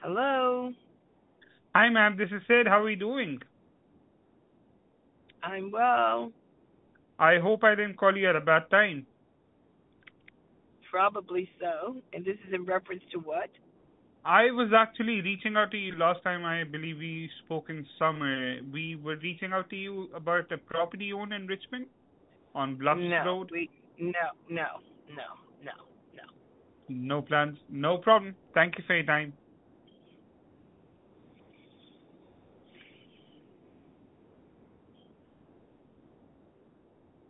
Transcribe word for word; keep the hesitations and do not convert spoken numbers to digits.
Hello. Hi, ma'am. This is Sid. How are you doing? I'm well. I hope I didn't call you at a bad time. Probably so. And this is in reference to what? I was actually reaching out to you last time. I believe we spoke in summer. We were reaching out to you about a property you own in Richmond on Bluffs No. Road. We no, no, no, no, no. No plans. No problem. Thank you for your time.